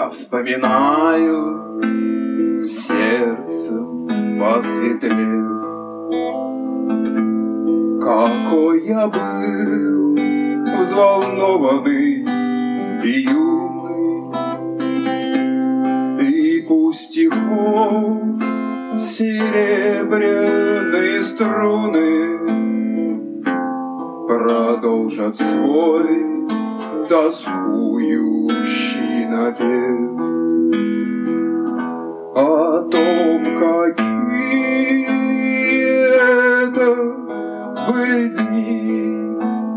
Я вспоминаю сердцем посветлев, какой я был взволнованный и юный, и пусть стихов серебряные струны продолжат свой тоскующий напев о том, какие это были дни,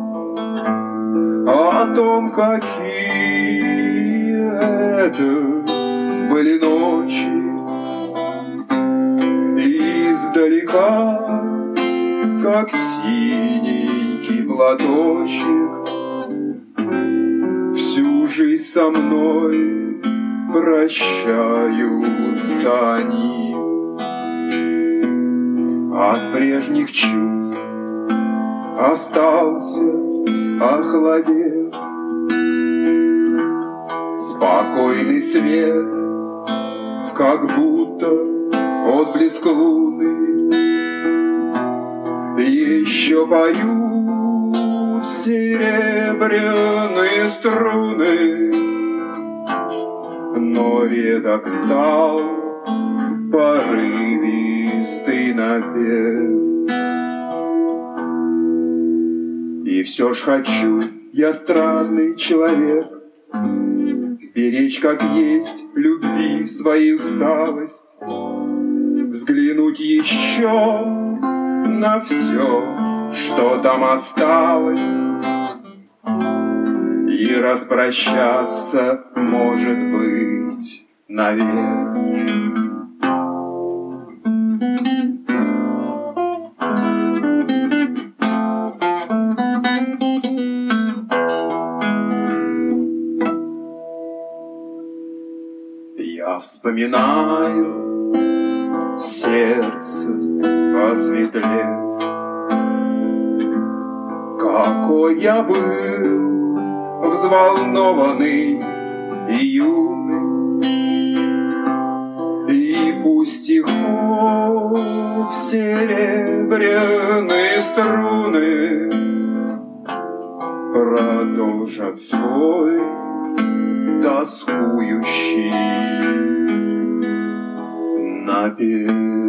о том, какие это были ночи. Издалека, как синенький платочек, всю жизнь со мной прощаются они. От прежних чувств остался, охладев, спокойный свет, как будто отблеск луны. Еще поют серебряные струны, но редок стал порывистый напев. И все ж хочу я, странный человек, сберечь как есть любви своей усталость, взглянуть еще на все, что там осталось, и распрощаться, может быть, навек. Я вспоминаю сердце посветлев, какой я был взволнованный и юный, и пусть стихов серебряные струны продолжат свой тоскующий напев.